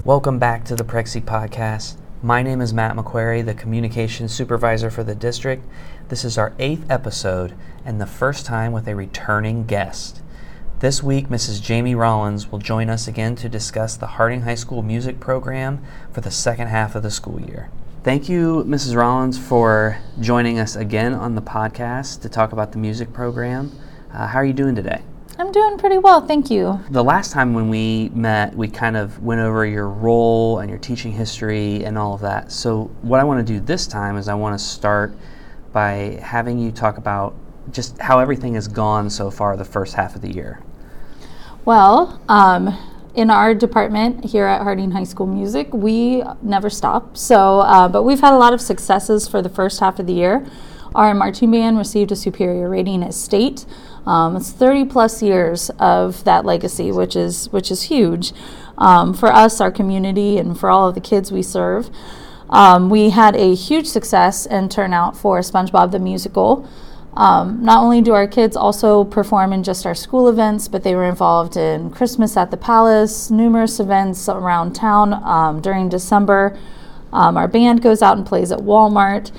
Welcome back to the Prexy Podcast. My name is Matt McQuarrie, the Communications Supervisor for the district. This is our 8th episode and the first time with a returning guest. This week, Mrs. Jamie Rollins will join us again to discuss the Harding High School music program for the second half of the school year. Thank you, Mrs. Rollins, for joining us again on the podcast to talk about the music program. How are you doing today? I'm doing pretty well, thank you. The last time when we met, we kind of went over your role and your teaching history and all of that. So what I want to do this time is I want to start by having you talk about just how everything has gone so far the first half of the year. Well, in our department here at Harding High School Music, we never stop. But we've had a lot of successes for the first half of the year. Our marching band received a superior rating at state. It's 30 plus years of that legacy, which is huge for us, our community, and for all of the kids we serve. We had a huge success and turnout for SpongeBob the Musical. Not only do our kids also perform in just our school events, but they were involved in Christmas at the Palace, numerous events around town during December. Our band goes out and plays at Walmart.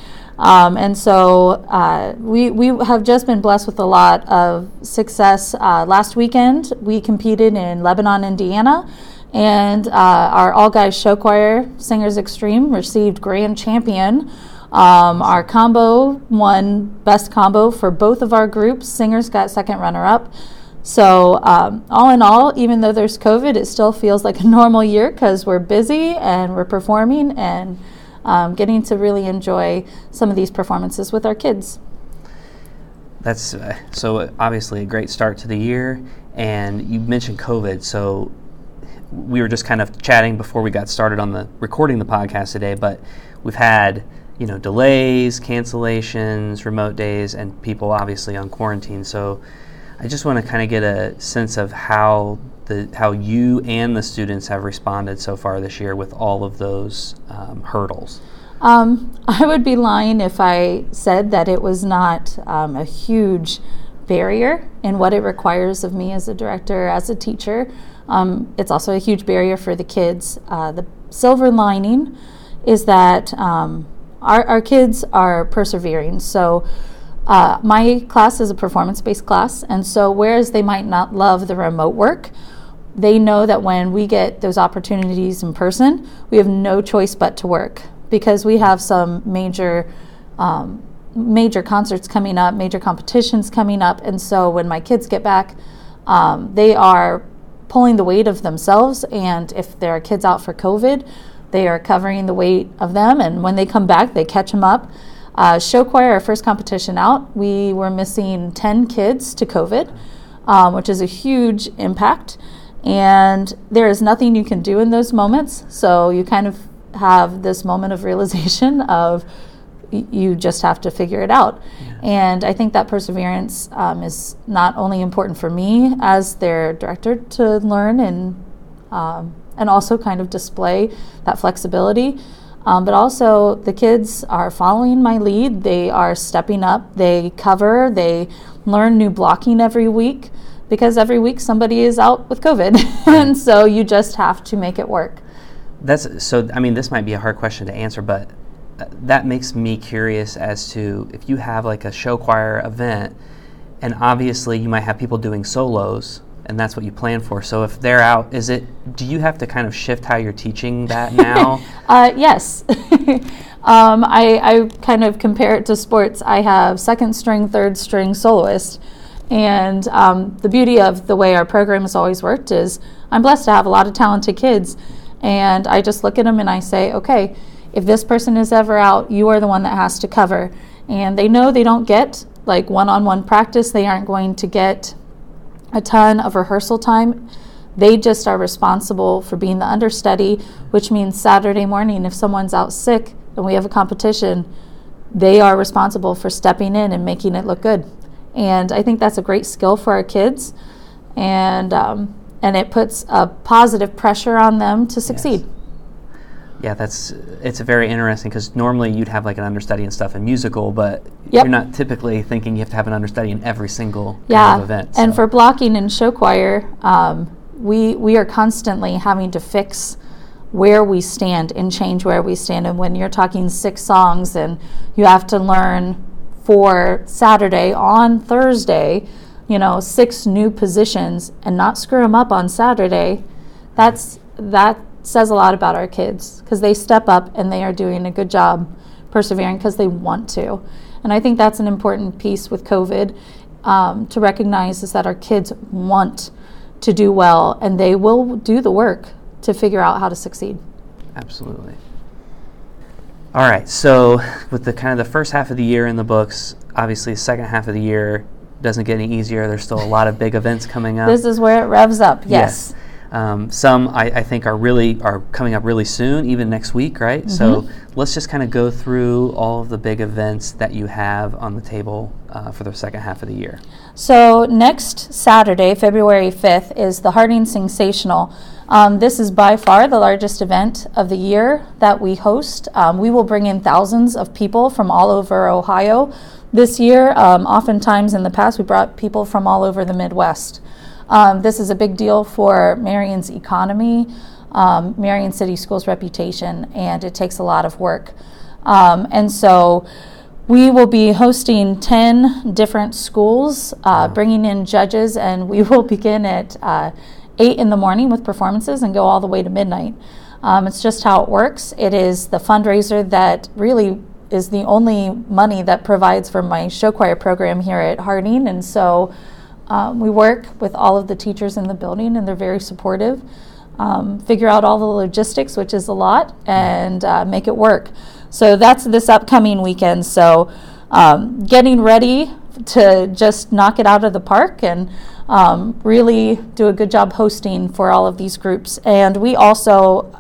We have just been blessed with a lot of success. Last weekend, we competed in Lebanon, Indiana, and our all-guys show choir, Singers Extreme, received grand champion. Our combo won best combo for both of our groups. Singers got second runner-up. So all in all, even though there's COVID, it still feels like a normal year because we're busy and we're performing and getting to really enjoy some of these performances with our kids. That's so obviously a great start to the year. And you mentioned COVID, so we were just kind of chatting before we got started on the recording the podcast today, but we've had delays, cancellations, remote days, and people obviously on quarantine. So I just want to kind of get a sense of how you and the students have responded so far this year with all of those hurdles. I would be lying if I said that it was not a huge barrier in what it requires of me as a director, as a teacher. It's also a huge barrier for the kids. The silver lining is that our kids are persevering. So my class is a performance-based class, and so whereas they might not love the remote work, they know that when we get those opportunities in person, we have no choice but to work because we have some major concerts coming up, major competitions coming up, and so when my kids get back, they are pulling the weight of themselves, and if there are kids out for COVID, they are covering the weight of them, and when they come back, they catch them up. Show choir, our first competition out, we were missing 10 kids to COVID, which is a huge impact. And there is nothing you can do in those moments. So you kind of have this moment of realization of you just have to figure it out. Yeah. And I think that perseverance is not only important for me as their director to learn and also kind of display that flexibility. But also the kids are following my lead. They are stepping up. They cover. They learn new blocking every week because every week somebody is out with COVID. And so you just have to make it work. This might be a hard question to answer, but that makes me curious as to if you have like a show choir event, and obviously you might have people doing solos, and that's what you plan for. So if they're out, do you have to kind of shift how you're teaching that now? Yes. I kind of compare it to sports. I have second string, third string soloist. And the beauty of the way our program has always worked is I'm blessed to have a lot of talented kids. And I just look at them and I say, okay, if this person is ever out, you are the one that has to cover. And they know they don't get like one-on-one practice. They aren't going to get a ton of rehearsal time. They just are responsible for being the understudy, which means Saturday morning, if someone's out sick and we have a competition, they are responsible for stepping in and making it look good. And I think that's a great skill for our kids, and it puts a positive pressure on them to succeed. Yes. Yeah, it's very interesting because normally you'd have like an understudy and stuff in musical, but you're not typically thinking you have to have an understudy in every single kind of event. And for blocking in show choir, we are constantly having to fix where we stand and change where we stand. And when you're talking 6 songs and you have to learn for Saturday on Thursday, 6 new positions and not screw them up on Saturday, that says a lot about our kids, because they step up and they are doing a good job persevering because they want to. And I think that's an important piece with COVID, to recognize, is that our kids want to do well, and they will do the work to figure out how to succeed. Absolutely. All right, so with the kind of the first half of the year in the books, obviously the second half of the year doesn't get any easier. There's still a lot of big events coming up. This is where it revs up, yes. Some I think are coming up really soon, even next week, right? Mm-hmm. So let's just kind of go through all of the big events that you have on the table for the second half of the year. So next Saturday, February 5th, is the Harding Singsational. This is by far the largest event of the year that we host. We will bring in thousands of people from all over Ohio this year. Oftentimes in the past, we brought people from all over the Midwest. This is a big deal for Marion's economy, Marion City Schools' reputation, and it takes a lot of work. And so we will be hosting 10 different schools, bringing in judges, and we will begin at 8 in the morning with performances and go all the way to midnight. It's just how it works. It is the fundraiser that really is the only money that provides for my show choir program here at Harding, and so we work with all of the teachers in the building, and they're very supportive. Figure out all the logistics, which is a lot, and make it work. So that's this upcoming weekend. So getting ready to just knock it out of the park and really do a good job hosting for all of these groups. And we also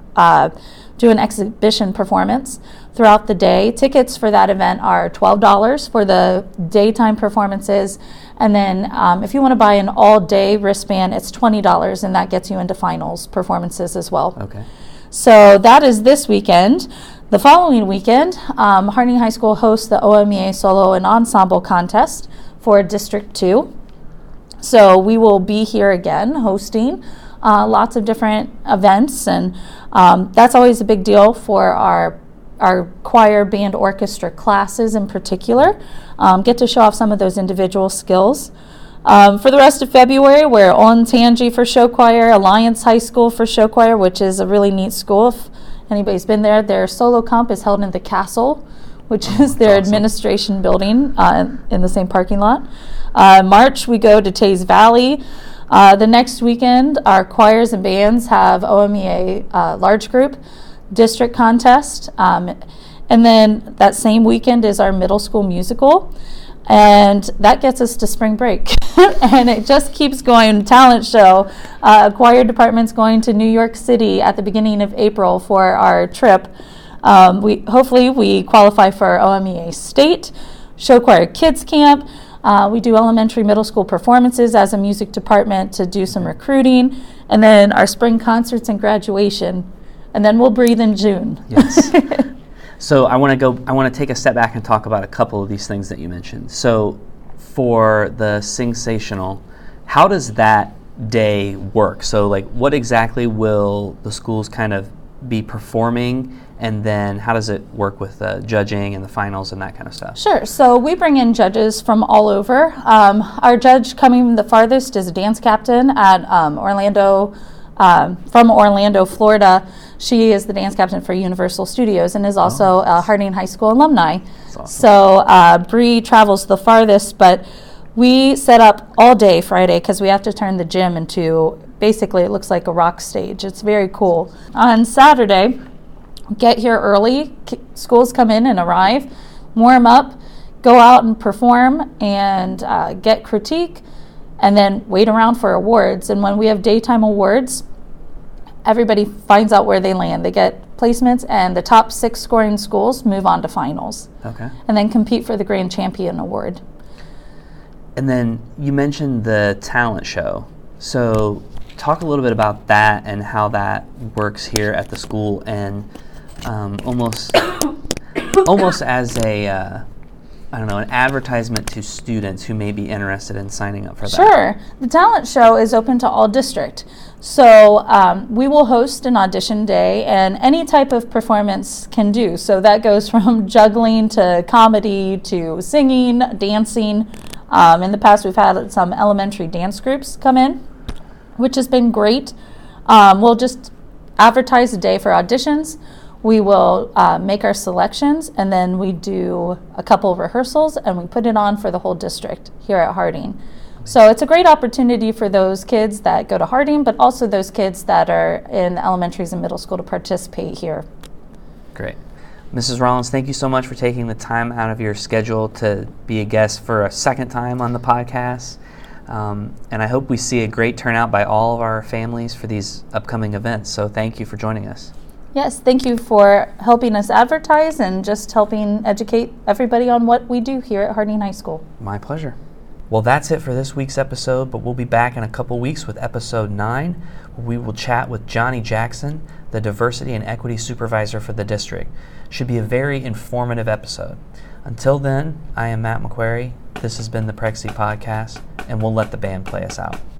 do an exhibition performance throughout the day. Tickets for that event are $12 for the daytime performances. And then if you want to buy an all-day wristband, it's $20, and that gets you into finals performances as well. Okay. So that is this weekend. The following weekend, Harding High School hosts the OMEA Solo and Ensemble Contest for District 2. So we will be here again hosting lots of different events, and that's always a big deal for our choir, band, orchestra classes in particular. Get to show off some of those individual skills. For the rest of February, we're on Tangi for show choir, Alliance High School for show choir, which is a really neat school. If anybody's been there, their solo comp is held in the Castle, which is their administration building in the same parking lot. March, we go to Tays Valley. The next weekend, our choirs and bands have OMEA large group district contest. And then that same weekend is our middle school musical. And that gets us to spring break. And it just keeps going. Talent show. Choir department's going to New York City at the beginning of April for our trip. Hopefully we qualify for OMEA State. Show choir kids camp. We do elementary, middle school performances as a music department to do some recruiting. And then our spring concerts and graduation. And then we'll breathe in June. Yes. So I want to take a step back and talk about a couple of these things that you mentioned. So for the Singsational, how does that day work? So like what exactly will the schools kind of be performing, and then how does it work with the judging and the finals and that kind of stuff? Sure. So we bring in judges from all over. Our judge coming the farthest is a dance captain at from Orlando, Florida. She is the dance captain for Universal Studios and is also a Harding High School alumni. Awesome. So Bree travels the farthest, but we set up all day Friday because we have to turn the gym into, basically it looks like a rock stage. It's very cool. On Saturday, get here early. Schools come in and arrive, warm up, go out and perform and get critique, and then wait around for awards. And when we have daytime awards, everybody finds out where they land. They get placements, and the top 6 scoring schools move on to finals. Okay. And then compete for the Grand Champion Award. And then you mentioned the talent show. So talk a little bit about that and how that works here at the school, and almost as a I don't know, an advertisement to students who may be interested in signing up for that? Sure. The talent show is open to all district. So we will host an audition day, and any type of performance can do. So that goes from juggling to comedy to singing, dancing. In the past, we've had some elementary dance groups come in, which has been great. We'll just advertise a day for auditions. We will make our selections, and then we do a couple of rehearsals, and we put it on for the whole district here at Harding. So it's a great opportunity for those kids that go to Harding, but also those kids that are in elementaries and middle school to participate here. Great. Mrs. Rollins, thank you so much for taking the time out of your schedule to be a guest for a second time on the podcast. And I hope we see a great turnout by all of our families for these upcoming events. So thank you for joining us. Yes, thank you for helping us advertise and just helping educate everybody on what we do here at Harding High School. My pleasure. Well, that's it for this week's episode, but we'll be back in a couple weeks with episode 9, where we will chat with Johnny Jackson, the Diversity and Equity Supervisor for the district. Should be a very informative episode. Until then, I am Matt McQuarrie. This has been the Prexy Podcast, and we'll let the band play us out.